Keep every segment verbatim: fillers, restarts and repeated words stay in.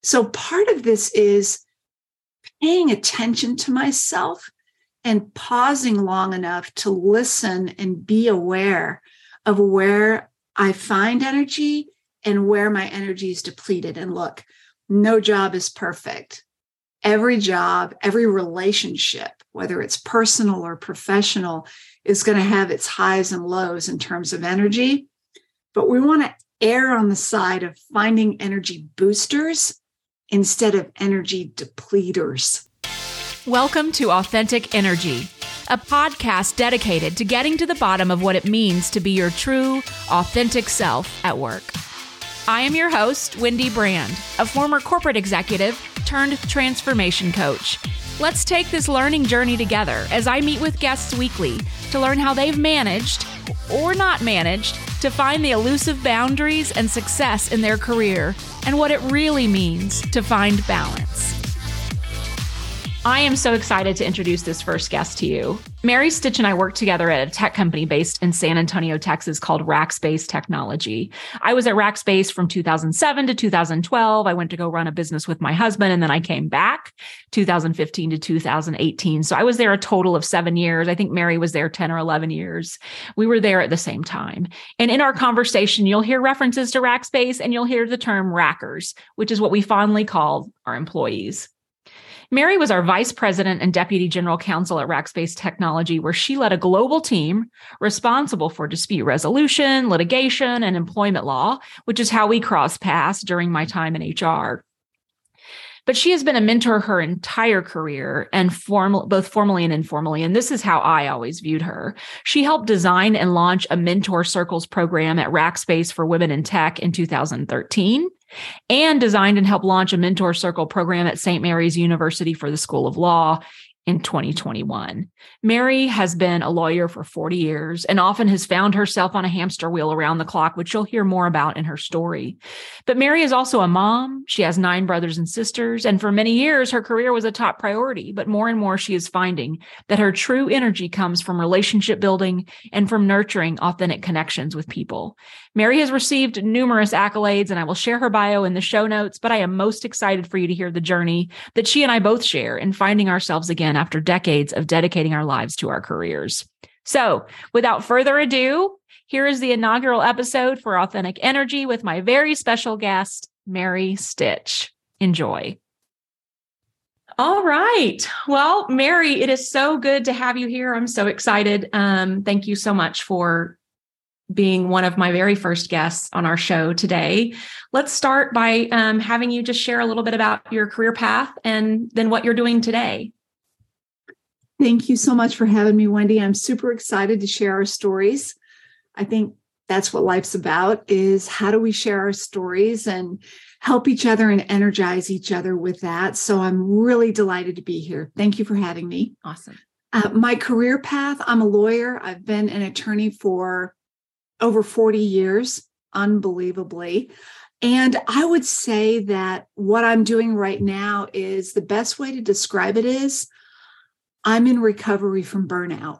So part of this is paying attention to myself and pausing long enough to listen and be aware of where I find energy and where my energy is depleted. And look, no job is perfect. Every job, every relationship, whether it's personal or professional, is going to have its highs and lows in terms of energy. But we want to err on the side of finding energy boosters instead of energy depleters. Welcome to Authentic Energy, a podcast dedicated to getting to the bottom of what it means to be your true, authentic self at work. I am your host, Wendy Brand, a former corporate executive turned transformation coach. Let's take this learning journey together as I meet with guests weekly to learn how they've managed, or not managed, to find the elusive boundaries and success in their career and what it really means to find balance. I am so excited to introduce this first guest to you. Mary Stitch and I worked together at a tech company based in San Antonio, Texas called Rackspace Technology. I was at Rackspace from two thousand seven to two thousand twelve. I went to go run a business with my husband, and then I came back two thousand fifteen to two thousand eighteen. So I was there a total of seven years. I think Mary was there ten or eleven years. We were there at the same time. And in our conversation, you'll hear references to Rackspace and you'll hear the term Rackers, which is what we fondly call our employees. Mary was our vice president and deputy general counsel at Rackspace Technology, where she led a global team responsible for dispute resolution, litigation, and employment law, which is how we crossed paths during my time in H R. But she has been a mentor her entire career, and formal, both formally and informally. And this is how I always viewed her. She helped design and launch a Mentor Circles program at Rackspace for Women in Tech in two thousand thirteen, and designed and helped launch a Mentor Circle program at Saint Mary's University for the School of Law in twenty twenty-one. Mary has been a lawyer for forty years and often has found herself on a hamster wheel around the clock, which you'll hear more about in her story. But Mary is also a mom. She has nine brothers and sisters, and for many years, her career was a top priority. But more and more, she is finding that her true energy comes from relationship building and from nurturing authentic connections with people. Mary has received numerous accolades, and I will share her bio in the show notes, but I am most excited for you to hear the journey that she and I both share in finding ourselves again after decades of dedicating our lives to our careers. So, without further ado, here is the inaugural episode for Authentic Energy with my very special guest, Mary Stitch. Enjoy. All right. Well, Mary, it is so good to have you here. I'm so excited. Um, thank you so much for being one of my very first guests on our show today. Let's start by um, having you just share a little bit about your career path and then what you're doing today. Thank you so much for having me, Wendy. I'm super excited to share our stories. I think that's what life's about, is how do we share our stories and help each other and energize each other with that. So I'm really delighted to be here. Thank you for having me. Awesome. Uh, my career path, I'm a lawyer. I've been an attorney for over forty years, unbelievably. And I would say that what I'm doing right now is the best way to describe it is I'm in recovery from burnout.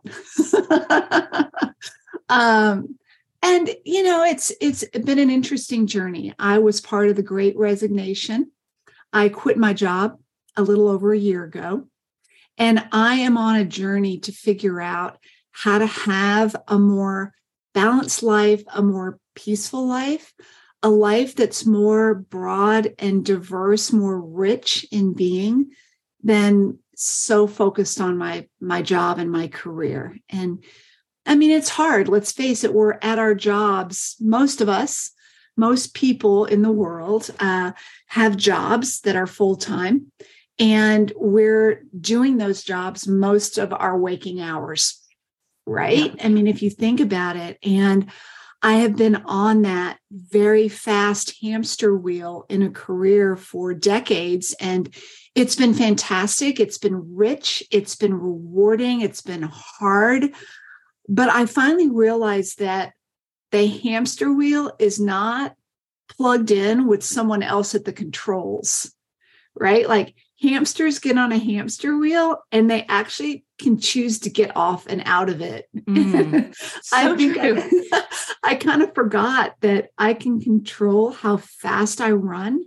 um, and, you know, it's it's been an interesting journey. I was part of the Great Resignation. I quit my job a little over a year ago, and I am on a journey to figure out how to have a more balanced life, a more peaceful life, a life that's more broad and diverse, more rich in being than so focused on my, my job and my career. And I mean, it's hard. Let's face it. We're at our jobs. Most of us, most people in the world uh, have jobs that are full-time, and we're doing those jobs most of our waking hours, right? Yeah. I mean, if you think about it, and I have been on that very fast hamster wheel in a career for decades, and it's been fantastic. It's been rich. It's been rewarding. It's been hard. But I finally realized that the hamster wheel is not plugged in with someone else at the controls, right? Like hamsters get on a hamster wheel and they actually can choose to get off and out of it. Mm, so I think true. I, I kind of forgot that I can control how fast I run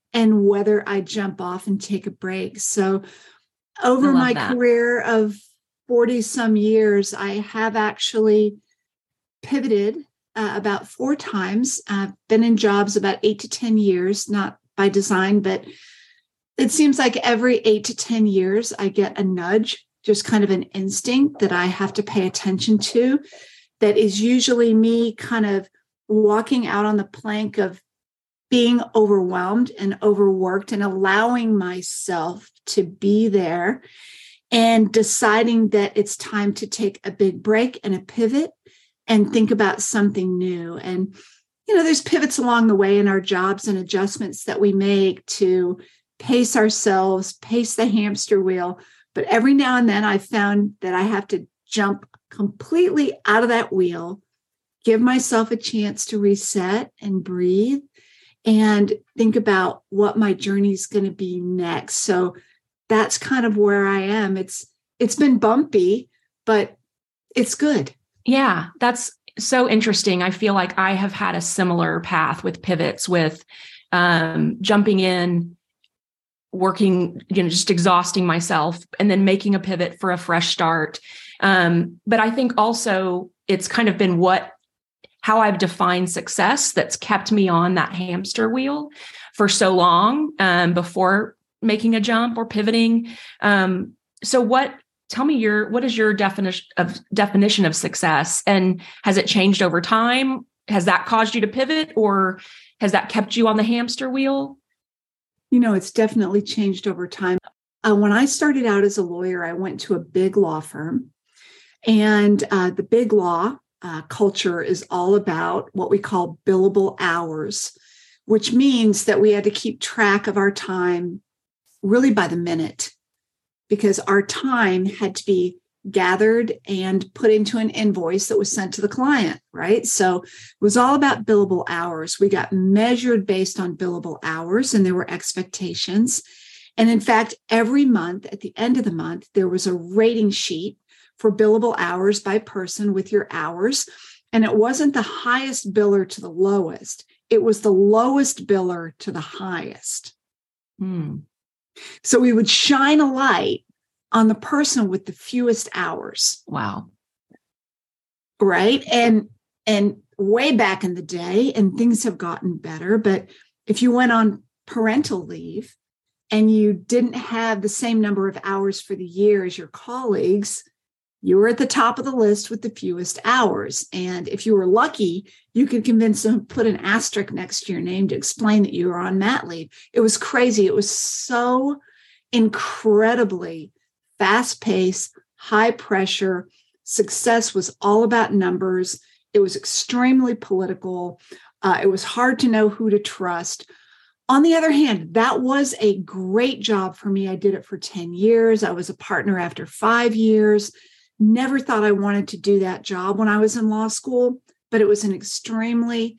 and whether I jump off and take a break. So over my that. career of forty some years, I have actually pivoted uh, about four times. I've been in jobs about eight to ten years, not by design, but it seems like every eight to ten years, I get a nudge, just kind of an instinct that I have to pay attention to. That is usually me kind of walking out on the plank of being overwhelmed and overworked and allowing myself to be there and deciding that it's time to take a big break and a pivot and think about something new. And, you know, there's pivots along the way in our jobs and adjustments that we make to pace ourselves, pace the hamster wheel. But every now and then I found that I have to jump completely out of that wheel, give myself a chance to reset and breathe and think about what my journey is going to be next. So that's kind of where I am. It's it's been bumpy, but it's good. Yeah, that's so interesting. I feel like I have had a similar path with pivots, with um, jumping in, working, you know, just exhausting myself and then making a pivot for a fresh start. Um, but I think also it's kind of been what how I've defined success that's kept me on that hamster wheel for so long um, before making a jump or pivoting. Um, so what, tell me your, what is your definition of definition of success, and has it changed over time? Has that caused you to pivot, or has that kept you on the hamster wheel? You know, it's definitely changed over time. Uh, when I started out as a lawyer, I went to a big law firm, and uh, the big law Uh, culture is all about what we call billable hours, which means that we had to keep track of our time really by the minute, because our time had to be gathered and put into an invoice that was sent to the client, right? So it was all about billable hours. We got measured based on billable hours, and there were expectations. And in fact, every month, at the end of the month, there was a rating sheet for billable hours by person with your hours. And it wasn't the highest biller to the lowest. It was the lowest biller to the highest. Hmm. So we would shine a light on the person with the fewest hours. Wow. Right. And, and way back in the day, and things have gotten better, but if you went on parental leave and you didn't have the same number of hours for the year as your colleagues, you were at the top of the list with the fewest hours. And if you were lucky, you could convince them to put an asterisk next to your name to explain that you were on mat leave. It was crazy. It was so incredibly fast-paced, high pressure. Success was all about numbers. It was extremely political. Uh, it was hard to know who to trust. On the other hand, that was a great job for me. I did it for ten years. I was a partner after five years. Never thought I wanted to do that job when I was in law school, but it was an extremely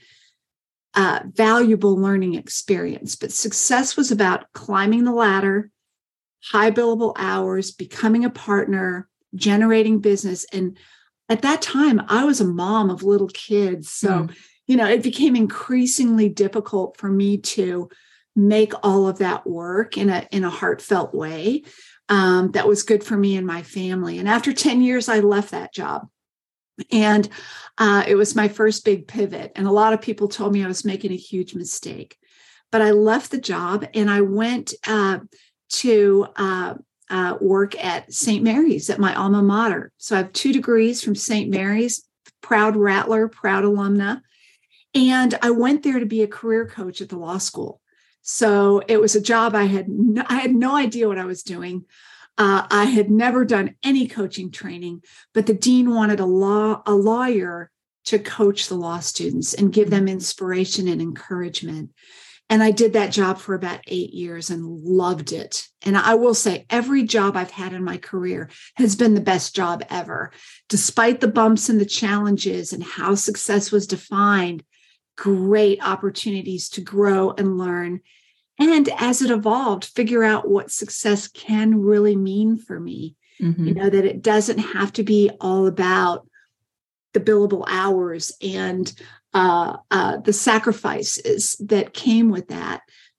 uh, valuable learning experience. But success was about climbing the ladder, high billable hours, becoming a partner, generating business. And at that time, I was a mom of little kids. So, mm. you know, it became increasingly difficult for me to make all of that work in a, in a heartfelt way. Um, that was good for me and my family. And after ten years, I left that job. And uh, it was my first big pivot. And a lot of people told me I was making a huge mistake. But I left the job and I went uh, to uh, uh, work at Saint Mary's, at my alma mater. So I have two degrees from Saint Mary's, proud Rattler, proud alumna. And I went there to be a career coach at the law school. So it was a job I had no, I had no idea what I was doing. Uh, I had never done any coaching training, but the dean wanted a law a lawyer to coach the law students and give them inspiration and encouragement. And I did that job for about eight years and loved it. And I will say every job I've had in my career has been the best job ever, despite the bumps and the challenges and how success was defined. Great opportunities to grow and learn. And as it evolved, figure out what success can really mean for me. Mm-hmm. You know, that it doesn't have to be all about the billable hours and uh, uh, the sacrifices that came with that,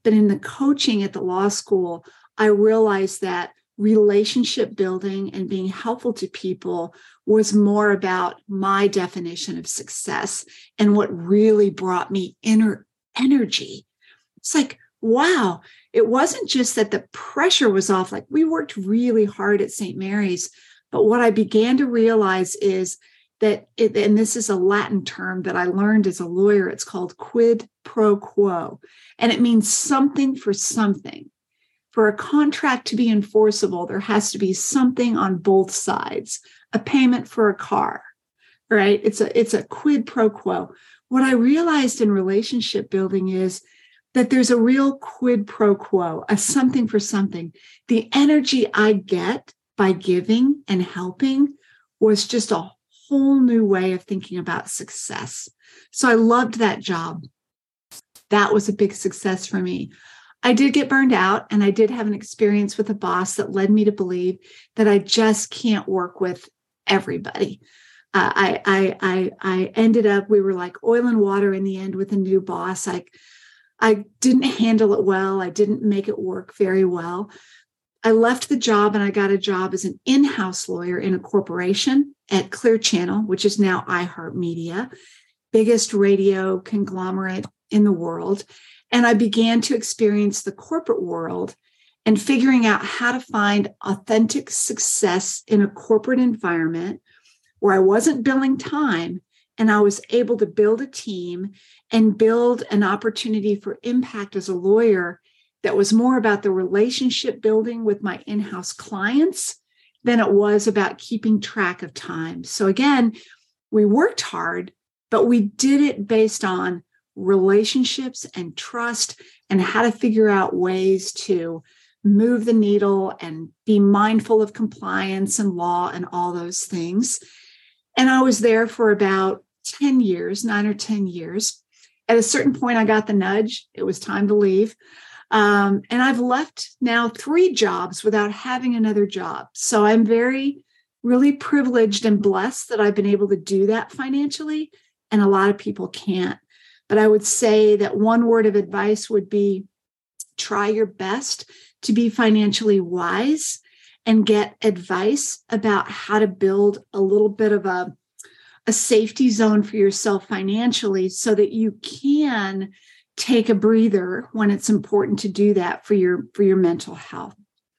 But in the coaching at the law school, I realized that relationship building and being helpful to people was more about my definition of success and what really brought me inner energy. It's like, wow, it wasn't just that the pressure was off. Like, we worked really hard at Saint Mary's, but what I began to realize is that, it, and this is a Latin term that I learned as a lawyer, it's called quid pro quo, and it means something for something. For a contract to be enforceable, there has to be something on both sides, a payment for a car, right? It's a, it's a quid pro quo. What I realized in relationship building is that there's a real quid pro quo, a something for something. The energy I get by giving and helping was just a whole new way of thinking about success. So I loved that job. That was a big success for me. I did get burned out, and I did have an experience with a boss that led me to believe that I just can't work with everybody. Uh, I, I, I, I ended up, we were like oil and water in the end with a new boss. I, I didn't handle it well. I didn't make it work very well. I left the job and I got a job as an in-house lawyer in a corporation at Clear Channel, which is now iHeartMedia, biggest radio conglomerate in the world. And I began to experience the corporate world and figuring out how to find authentic success in a corporate environment where I wasn't billing time and I was able to build a team and build an opportunity for impact as a lawyer that was more about the relationship building with my in-house clients than it was about keeping track of time. So again, we worked hard, but we did it based on relationships and trust and how to figure out ways to move the needle and be mindful of compliance and law and all those things. And I was there for about ten years, nine or ten years. At a certain point, I got the nudge. It was time to leave. Um, and I've left now three jobs without having another job. So I'm very, really privileged and blessed that I've been able to do that financially. And a lot of people can't. But I would say that one word of advice would be try your best to be financially wise and get advice about how to build a little bit of a, a safety zone for yourself financially so that you can take a breather when it's important to do that for your, for your mental health.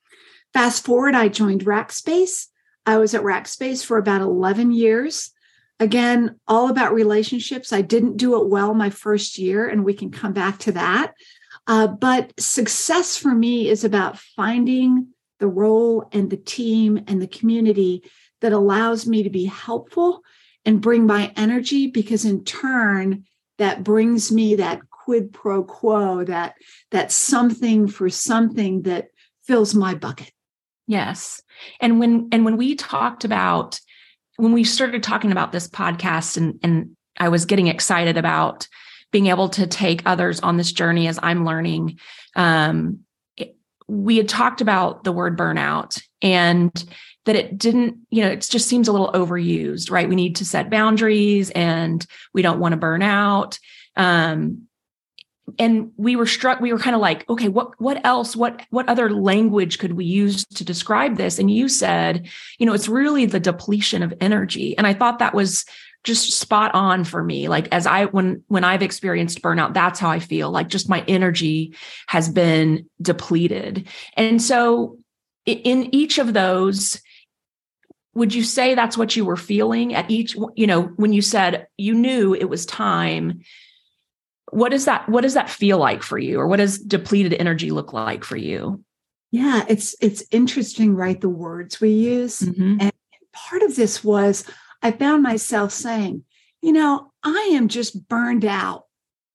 Fast forward, I joined Rackspace. I was at Rackspace for about eleven years. Again, all about relationships. I didn't do it well my first year, and we can come back to that. Uh, but success for me is about finding the role and the team and the community that allows me to be helpful and bring my energy, because in turn, that brings me that quid pro quo, that, that something for something that fills my bucket. Yes. And when, and when we talked about when we started talking about this podcast and, and I was getting excited about being able to take others on this journey as I'm learning, um, it, we had talked about the word burnout and that it didn't, you know, it just seems a little overused, right? We need to set boundaries and we don't want to burn out. Um, And we were struck, we were kind of like, okay, what, what else, what, what other language could we use to describe this? And you said, you know, it's really the depletion of energy. And I thought that was just spot on for me. Like as I, when, when I've experienced burnout, that's how I feel, like just my energy has been depleted. And so in each of those, would you say that's what you were feeling at each, you know, when you said you knew it was time? What does that, what does that feel like for you? Or what does depleted energy look like for you? Yeah, it's, it's interesting, right? The words we use. Mm-hmm. And part of this was, I found myself saying, you know, I am just burned out.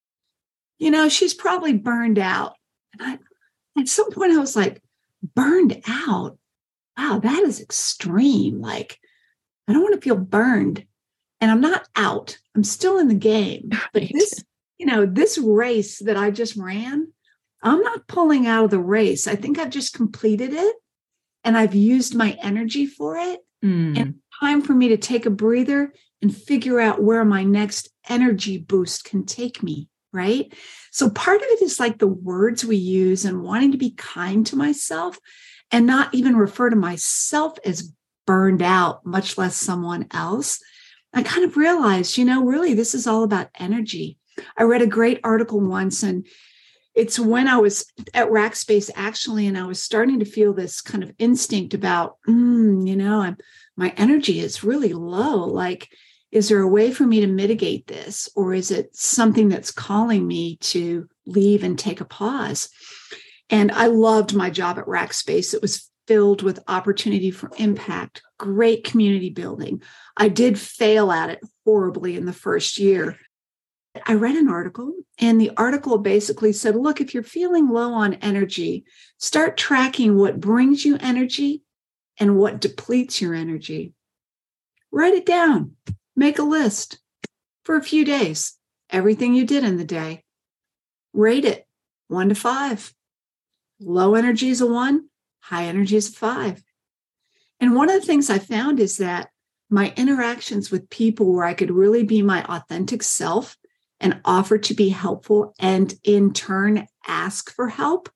You know, she's probably burned out. And I, at some point I was like, burned out? Wow, that is extreme. Like, I don't want to feel burned. And I'm not out. I'm still in the game. But right. this You know, this race that I just ran, I'm not pulling out of the race. I think I've just completed it and I've used my energy for it. Mm. And it's time for me to take a breather and figure out where my next energy boost can take me. right? So part of it is like the words we use and wanting to be kind to myself and not even refer to myself as burned out, much less someone else. I kind of realized, you know, really, this is all about energy. I read a great article once, and it's when I was at Rackspace, actually, and I was starting to feel this kind of instinct about, mm, you know, I'm, my energy is really low. Like, is there a way for me to mitigate this? Or is it something that's calling me to leave and take a pause? And I loved my job at Rackspace. It was filled with opportunity for impact, great community building. I did fail at it horribly in the first year. I read an article, and the article basically said, look, if you're feeling low on energy, start tracking what brings you energy and what depletes your energy. Write it down. Make a list for a few days, everything you did in the day. Rate it one to five. Low energy is a one, high energy is a five. And one of the things I found is that my interactions with people where I could really be my authentic self and offer to be helpful and in turn ask for help,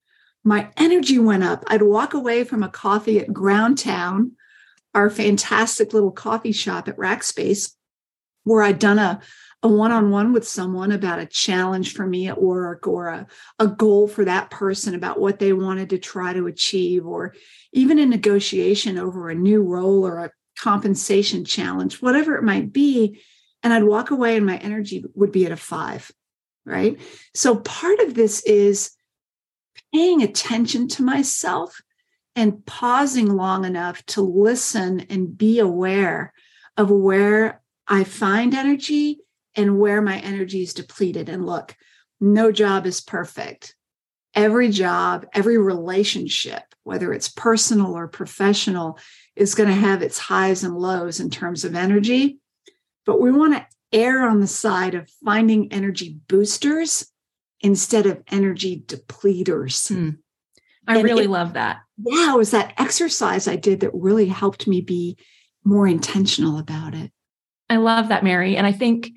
my energy went up. I'd walk away from a coffee at Groundtown, our fantastic little coffee shop at Rackspace, where I'd done a, a one-on-one with someone about a challenge for me at work or a, a goal for that person about what they wanted to try to achieve, or even a negotiation over a new role or a compensation challenge, whatever it might be. And I'd walk away and my energy would be at a five, right? So part of this is paying attention to myself and pausing long enough to listen and be aware of where I find energy and where my energy is depleted. And look, no job is perfect. Every job, every relationship, whether it's personal or professional, is going to have its highs and lows in terms of energy. But we want to err on the side of finding energy boosters instead of energy depleters. Hmm. I and really it, love that. Yeah, it was that exercise I did that really helped me be more intentional about it. I love that, Mary. And I think,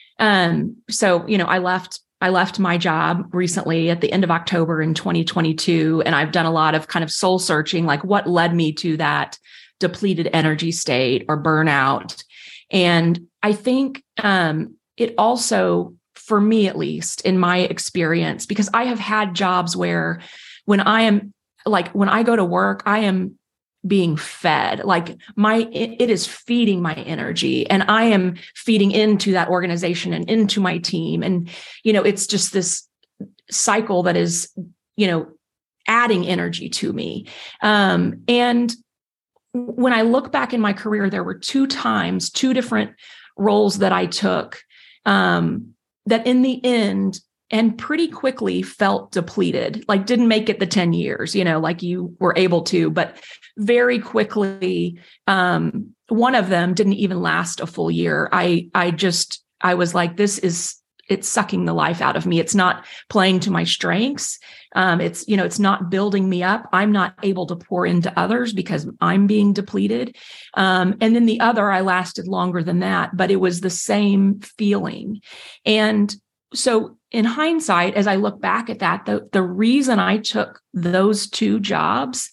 um, so, you know, I left, I left my job recently at the end of October in twenty twenty-two. And I've done a lot of kind of soul searching, like what led me to that depleted energy state or burnout. And I think um, it also, for me at least, in my experience, because I have had jobs where when I am like, when I go to work, I am being fed, like my, it, it is feeding my energy, and I am feeding into that organization and into my team. And, you know, it's just this cycle that is, you know, adding energy to me. Um, and when I look back in my career, there were two times, two different roles that I took um, that in the end and pretty quickly felt depleted, like didn't make it the ten years, you know, like you were able to, but very quickly, um, one of them didn't even last a full year. I, I just, I was like, this is, it's sucking the life out of me. It's not playing to my strengths. Um, it's, you know, it's not building me up. I'm not able to pour into others because I'm being depleted. Um, and then the other, I lasted longer than that, but it was the same feeling. And so in hindsight, as I look back at that, the, the reason I took those two jobs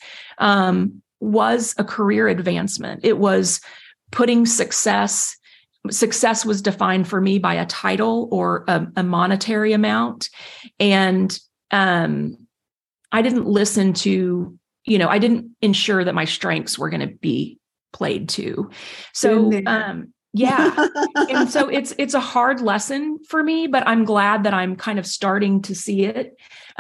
um, was a career advancement. It was putting success Success was defined for me by a title or a, a monetary amount. And um, I didn't listen to, you know, I didn't ensure that my strengths were going to be played to. So, um, yeah. And so it's, it's a hard lesson for me, but I'm glad that I'm kind of starting to see it.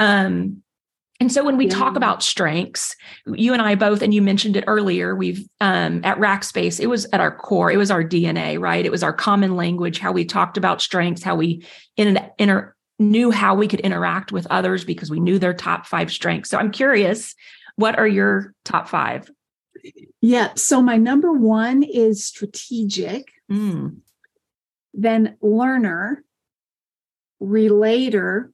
Um, And so when we yeah. talk about strengths, you and I both, and you mentioned it earlier, we've um, at Rackspace, it was at our core, it was our D N A, right? It was our common language, how we talked about strengths, how we in, inter, knew how we could interact with others because we knew their top five strengths. So I'm curious, what are your top five? Yeah. So my number one is strategic, mm. then learner, relator,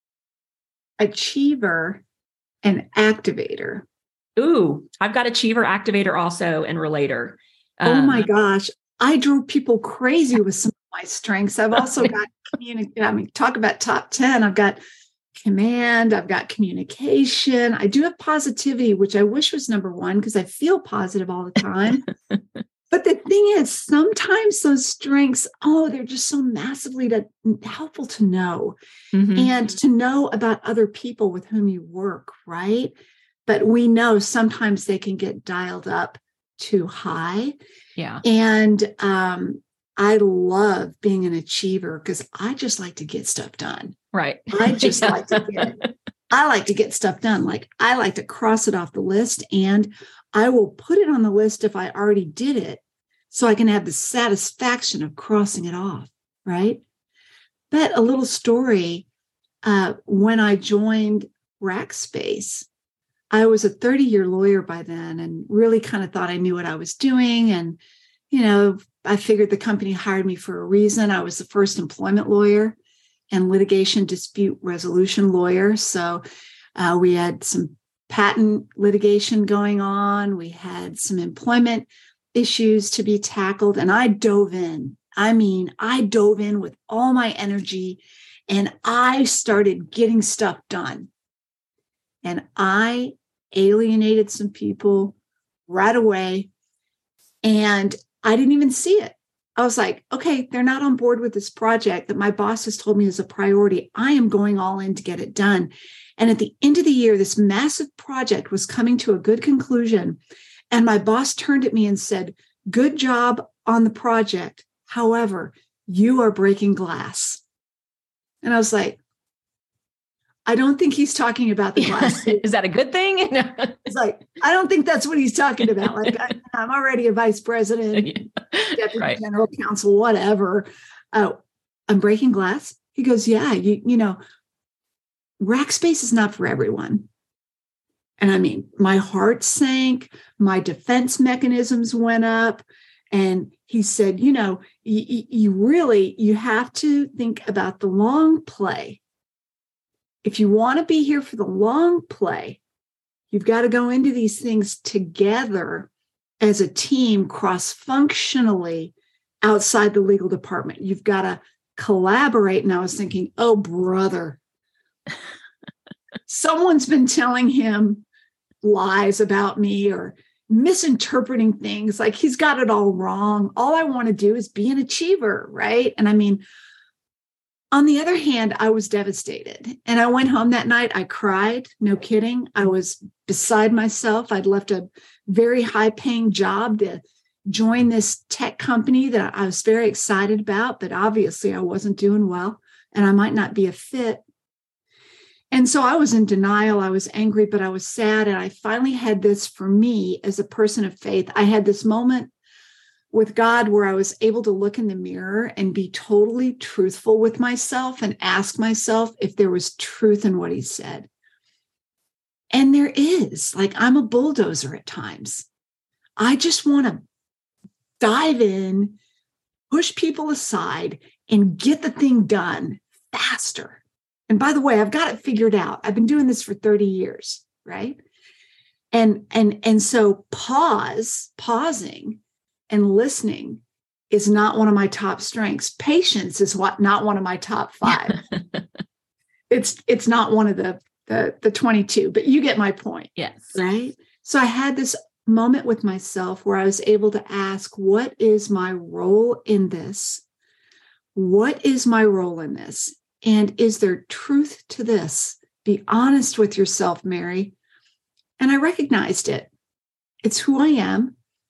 achiever, an activator. Ooh, I've got achiever, activator also, and relator. Um, oh my um, gosh. I drove people crazy with some of my strengths. I've also got communicate. I mean, talk about top ten. I've got command. I've got communication. I do have positivity, which I wish was number one because I feel positive all the time. But the thing is, sometimes those strengths, oh, they're just so massively to, helpful to know mm-hmm. and to know about other people with whom you work, right? But we know sometimes they can get dialed up too high. Yeah. And um, I love being an achiever because I just like to get stuff done. Right. I just yeah. like to get, I like to get stuff done. Like I like to cross it off the list, and I will put it on the list if I already did it, so I can have the satisfaction of crossing it off, right? But a little story, uh, when I joined Rackspace, I was a thirty-year lawyer by then and really kind of thought I knew what I was doing. And, you know, I figured the company hired me for a reason. I was the first employment lawyer and litigation dispute resolution lawyer. So uh, we had some patent litigation going on. We had some employment issues to be tackled. And I dove in. I mean, I dove in with all my energy and I started getting stuff done. And I alienated some people right away. And I didn't even see it. I was like, okay, they're not on board with this project that my boss has told me is a priority. I am going all in to get it done. And at the end of the year, this massive project was coming to a good conclusion. And my boss turned at me and said, good job on the project. However, you are breaking glass. And I was like, I don't think he's talking about the glass. Is that a good thing? It's like, I don't think that's what he's talking about. Like, I, I'm already a vice president, yeah. deputy right. general counsel, whatever. Oh, I'm breaking glass. He goes, yeah, you, you know, Rackspace is not for everyone. And I mean, my heart sank, my defense mechanisms went up. And he said, you know, you, you really, you have to think about the long play. If you want to be here for the long play, you've got to go into these things together as a team, cross-functionally outside the legal department. You've got to collaborate. And I was thinking, oh, brother, someone's been telling him lies about me or misinterpreting things. Like he's got it all wrong. All I want to do is be an achiever, right? And I mean, on the other hand, I was devastated. And I went home that night. I cried. No kidding. I was beside myself. I'd left a very high-paying job to join this tech company that I was very excited about, but obviously I wasn't doing well and I might not be a fit. And so I was in denial. I was angry, but I was sad. And I finally had this for me as a person of faith. I had this moment with God where I was able to look in the mirror and be totally truthful with myself and ask myself if there was truth in what he said. And there is. Like, I'm a bulldozer at times. I just want to dive in, push people aside, and get the thing done faster. And by the way, I've got it figured out. I've been doing this for thirty years, right? And, and, and so pause, pausing, and listening is not one of my top strengths. Patience is what not one of my top five. it's it's not one of the, the the twenty-two, but you get my point. Yes. Right. So I had this moment with myself where I was able to ask, what is my role in this? What is my role in this? And is there truth to this? Be honest with yourself, Mary. And I recognized it. It's who I am.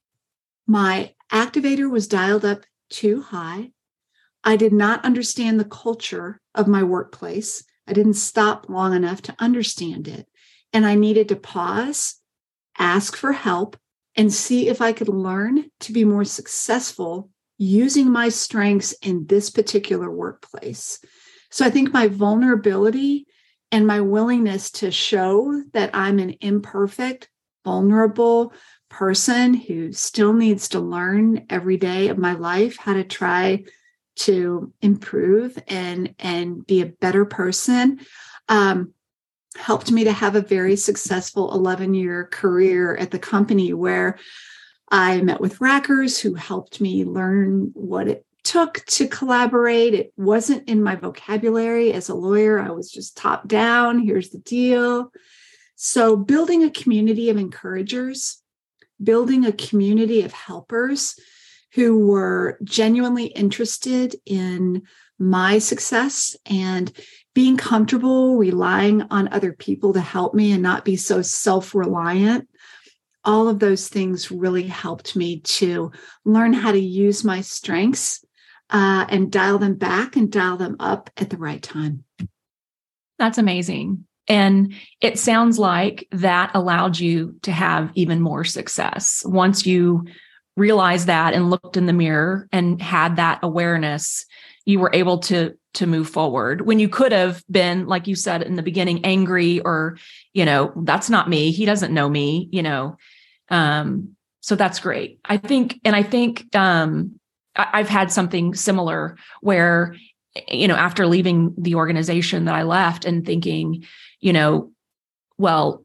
My activator was dialed up too high. I did not understand the culture of my workplace. I didn't stop long enough to understand it. And I needed to pause, ask for help, and see if I could learn to be more successful using my strengths in this particular workplace. So I think my vulnerability and my willingness to show that I'm an imperfect, vulnerable person who still needs to learn every day of my life how to try to improve and, and be a better person, um, helped me to have a very successful eleven-year career at the company where I met with Rackers who helped me learn what it took to collaborate. It wasn't in my vocabulary as a lawyer. I was just top down. Here's the deal. So building a community of encouragers, building a community of helpers who were genuinely interested in my success and being comfortable relying on other people to help me and not be so self-reliant. All of those things really helped me to learn how to use my strengths uh, and dial them back and dial them up at the right time. That's amazing. And it sounds like that allowed you to have even more success. Once you realized that and looked in the mirror and had that awareness, you were able to, to move forward when you could have been, like you said in the beginning, angry or, you know, that's not me. He doesn't know me, you know. Um, so that's great. I think, and I think um, I, I've had something similar where, you know, after leaving the organization that I left and thinking, you know, well,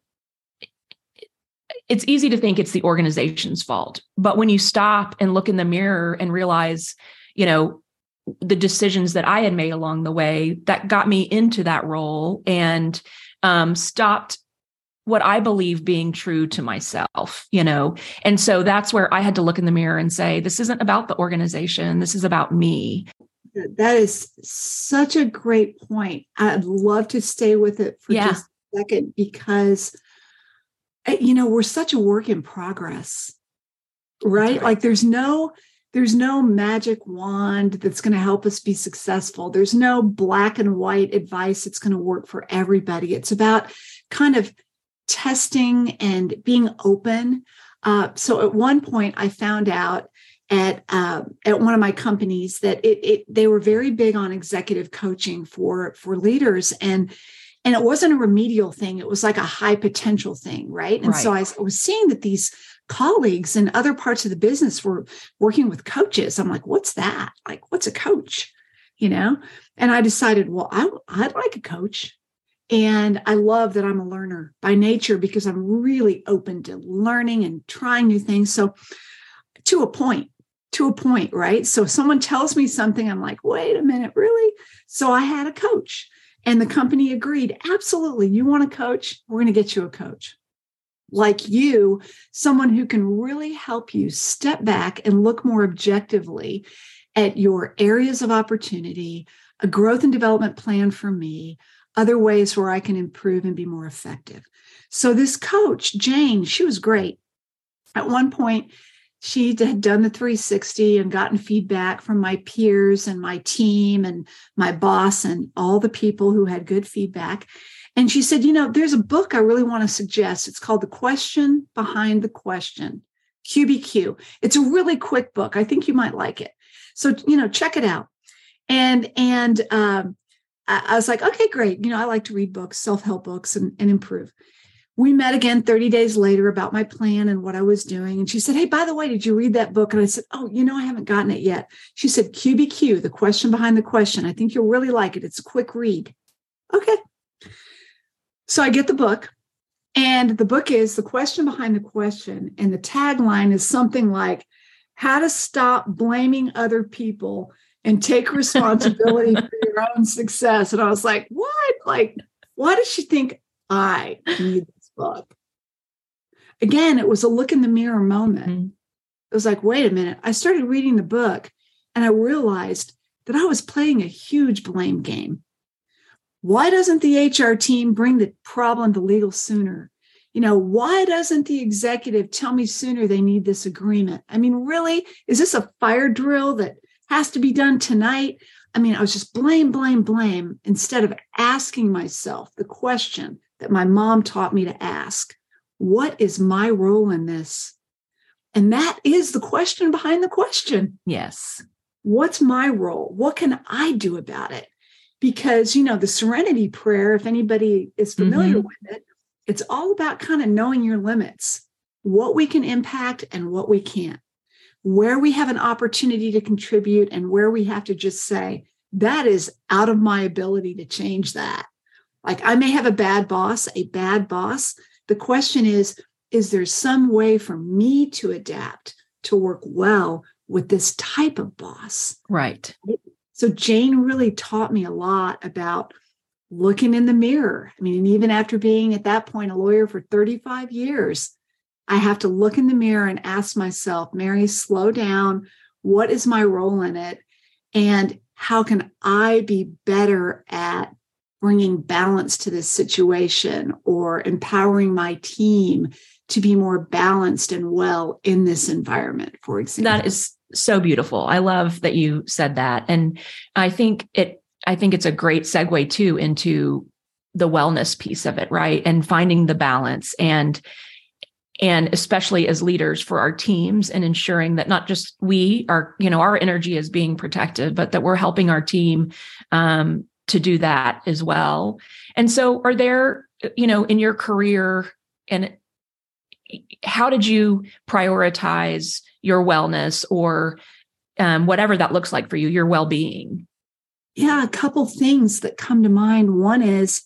it's easy to think it's the organization's fault. But when you stop and look in the mirror and realize, you know, the decisions that I had made along the way that got me into that role and um, stopped what I believe being true to myself, you know? And so that's where I had to look in the mirror and say, this isn't about the organization. This is about me. That is such a great point. I'd love to stay with it for yeah. just a second because, you know, we're such a work in progress, right? right? Like there's no, there's no magic wand that's going to help us be successful. There's no black and white advice that's going to work for everybody. It's about kind of testing and being open. Uh, so at one point I found out at uh, at one of my companies that it, it they were very big on executive coaching for for leaders, and and it wasn't a remedial thing. It was like a high potential thing, right? And right. so I was seeing that these colleagues in other parts of the business were working with coaches. I'm like, what's that? Like, what's a coach? You know? And I decided, well, I, I'd like a coach. And I love that I'm a learner by nature because I'm really open to learning and trying new things. So to a point, to a point, right? So if someone tells me something, I'm like, wait a minute, really? So I had a coach and the company agreed, absolutely. You want a coach? We're going to get you a coach. Like you, someone who can really help you step back and look more objectively at your areas of opportunity, a growth and development plan for me, other ways where I can improve and be more effective. So this coach, Jane, she was great. At one point, she had done the three sixty and gotten feedback from my peers and my team and my boss and all the people who had good feedback. And she said, you know, there's a book I really want to suggest. It's called The Question Behind the Question, Q B Q. It's a really quick book. I think you might like it. So, you know, check it out. And, and um, I, I was like, okay, great. You know, I like to read books, self-help books and, and improve. We met again thirty days later about my plan and what I was doing. And she said, hey, by the way, did you read that book? And I said, oh, you know, I haven't gotten it yet. She said, Q B Q, The Question Behind the Question. I think you'll really like it. It's a quick read. Okay. So I get the book, and the book is The Question Behind the Question. And the tagline is something like, how to stop blaming other people and take responsibility for your own success. And I was like, what? Like, why does she think I need this book? Again, it was a look in the mirror moment. Mm-hmm. It was like, wait a minute. I started reading the book and I realized that I was playing a huge blame game. Why doesn't the H R team bring the problem to legal sooner? You know, why doesn't the executive tell me sooner they need this agreement? I mean, really, is this a fire drill that has to be done tonight? I mean, I was just blame, blame, blame, instead of asking myself the question that my mom taught me to ask. What is my role in this? And that is the question behind the question. Yes. What's my role? What can I do about it? Because, you know, the Serenity Prayer, if anybody is familiar mm-hmm. with it, it's all about kind of knowing your limits, what we can impact and what we can't, where we have an opportunity to contribute and where we have to just say, that is out of my ability to change that. Like I may have a bad boss, a bad boss. The question is, is there some way for me to adapt, to work well with this type of boss. Right. So Jane really taught me a lot about looking in the mirror. I mean, and even after being at that point a lawyer for thirty-five years, I have to look in the mirror and ask myself, Mary, slow down. What is my role in it? And how can I be better at bringing balance to this situation or empowering my team to be more balanced and well in this environment, for example? That is so beautiful. I love that you said that. And I think it, I think it's a great segue too into the wellness piece of it, right? And finding the balance and, and especially as leaders for our teams and ensuring that not just we are, you know, our energy is being protected, but that we're helping our team um, to do that as well. And so are there, you know, in your career, and how did you prioritize your wellness or um, whatever that looks like for you, your well-being? Yeah, a couple things that come to mind. One is,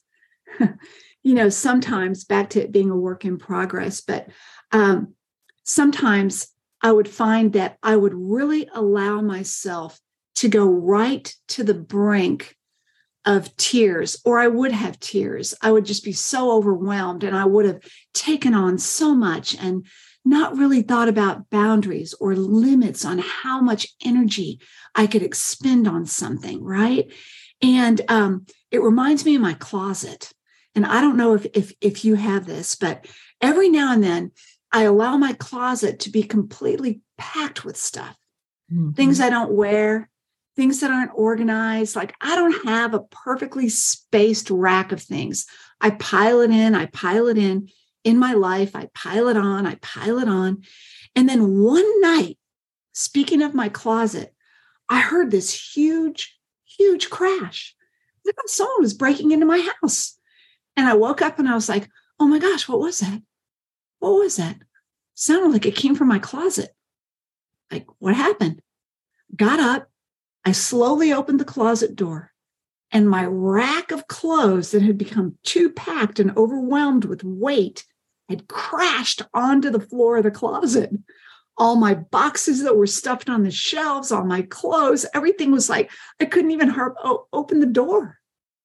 you know, sometimes back to it being a work in progress, but um, sometimes I would find that I would really allow myself to go right to the brink of tears, or I would have tears. I would just be so overwhelmed and I would have taken on so much and not really thought about boundaries or limits on how much energy I could expend on something, right? And um, it reminds me of my closet. And I don't know if, if, if you have this, but every now and then I allow my closet to be completely packed with stuff, mm-hmm. things I don't wear, things that aren't organized. Like I don't have a perfectly spaced rack of things. I pile it in, I pile it in in my life. I pile it on, I pile it on. And then one night, speaking of my closet, I heard this huge, huge crash. I thought someone was breaking into my house. And I woke up and I was like, oh my gosh, what was that? What was that? Sounded like it came from my closet. Like, what happened? Got up. I slowly opened the closet door, and my rack of clothes that had become too packed and overwhelmed with weight had crashed onto the floor of the closet. All my boxes that were stuffed on the shelves, all my clothes, everything was like, I couldn't even harp, oh, open the door.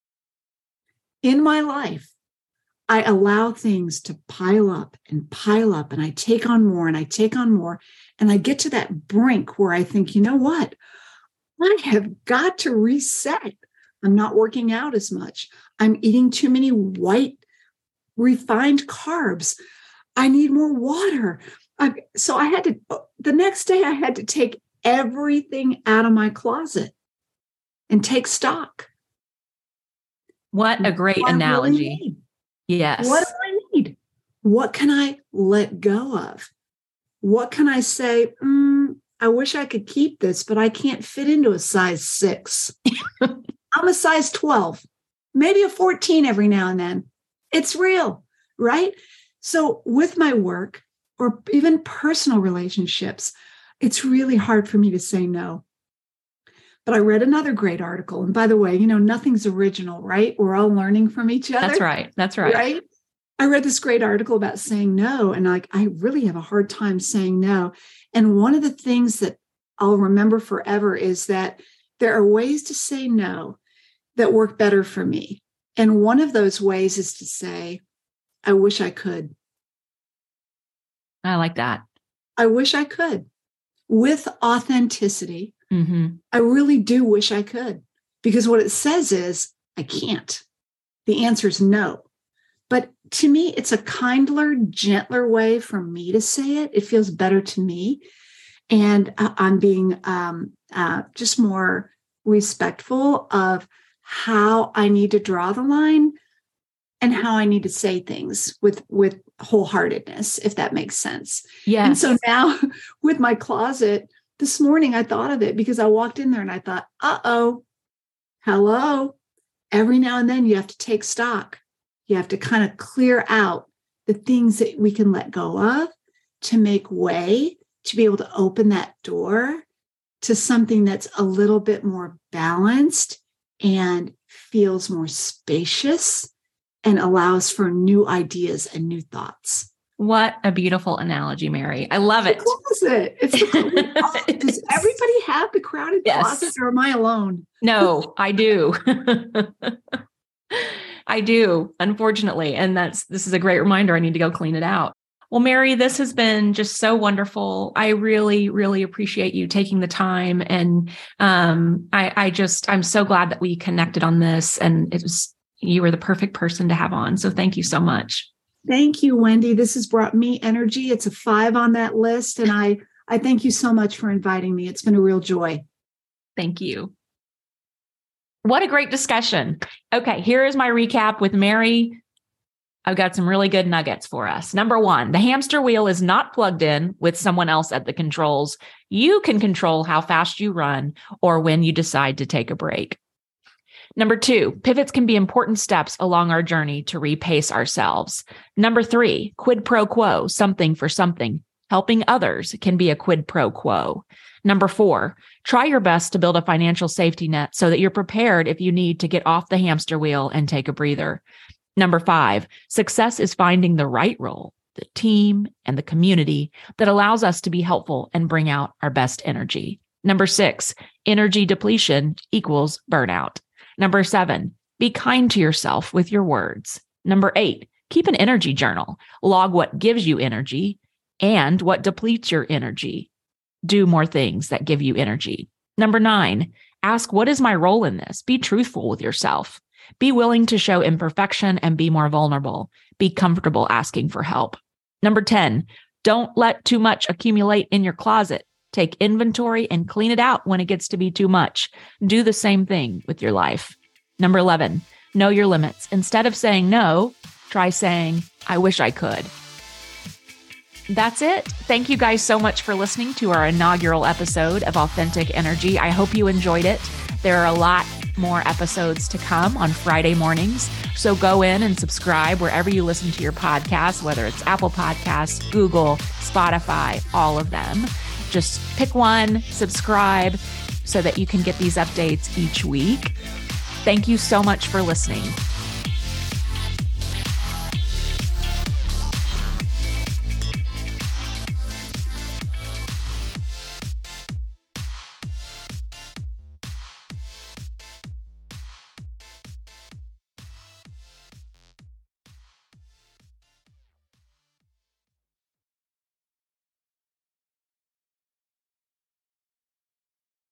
In my life, I allow things to pile up and pile up, and I take on more and I take on more. And I get to that brink where I think, you know what? I have got to reset. I'm not working out as much. I'm eating too many white, refined carbs. I need more water. I, so I had to, the next day I had to take everything out of my closet and take stock. What a great what analogy. Really yes. What do I need? What can I let go of? What can I say, mm, I wish I could keep this, but I can't fit into a size six. I'm a size twelve, maybe a fourteen every now and then. It's real, right? So with my work or even personal relationships, it's really hard for me to say no. But I read another great article. And by the way, you know, nothing's original, right? We're all learning from each other. That's right. That's right. Right? I read this great article about saying no. And like, I really have a hard time saying no. And one of the things that I'll remember forever is that there are ways to say no that work better for me. And one of those ways is to say, I wish I could. I like that. I wish I could. With authenticity, mm-hmm. I really do wish I could. Because what it says is, I can't. The answer is no. But to me, it's a kindler, gentler way for me to say it. It feels better to me. And uh, I'm being um, uh, just more respectful of how I need to draw the line and how I need to say things with, with wholeheartedness, if that makes sense. Yes. And so now with my closet, this morning I thought of it because I walked in there and I thought, uh-oh, hello. Every now and then you have to take stock. You have to kind of clear out the things that we can let go of to make way, to be able to open that door to something that's a little bit more balanced and feels more spacious and allows for new ideas and new thoughts. What a beautiful analogy, Mary. I love it. The closet. It's the closet. Does everybody have the crowded Yes. closet, or am I alone? No, I do. I do, unfortunately. And that's, this is a great reminder. I need to go clean it out. Well, Mary, this has been just so wonderful. I really, really appreciate you taking the time. And um, I, I just, I'm so glad that we connected on this. And it was, you were the perfect person to have on. So thank you so much. Thank you, Wendy. This has brought me energy. It's a five on that list. And I, I thank you so much for inviting me. It's been a real joy. Thank you. What a great discussion. Okay, here is my recap with Mary. I've got some really good nuggets for us. Number one, the hamster wheel is not plugged in with someone else at the controls. You can control how fast you run or when you decide to take a break. Number two, pivots can be important steps along our journey to repace ourselves. Number three, quid pro quo, something for something. Helping others can be a quid pro quo. Number four, try your best to build a financial safety net so that you're prepared if you need to get off the hamster wheel and take a breather. Number five, success is finding the right role, the team, and the community that allows us to be helpful and bring out our best energy. Number six, energy depletion equals burnout. Number seven, be kind to yourself with your words. Number eight, keep an energy journal. Log what gives you energy and what depletes your energy. Do more things that give you energy. Number nine, ask, what is my role in this? Be truthful with yourself. Be willing to show imperfection and be more vulnerable. Be comfortable asking for help. Number ten, don't let too much accumulate in your closet. Take inventory and clean it out when it gets to be too much. Do the same thing with your life. Number eleven, know your limits. Instead of saying no, try saying, I wish I could. That's it. Thank you guys so much for listening to our inaugural episode of Authentic Energy. I hope you enjoyed it. There are a lot more episodes to come on Friday mornings. So go in and subscribe wherever you listen to your podcasts, whether it's Apple Podcasts, Google, Spotify, all of them. Just pick one, subscribe so that you can get these updates each week. Thank you so much for listening.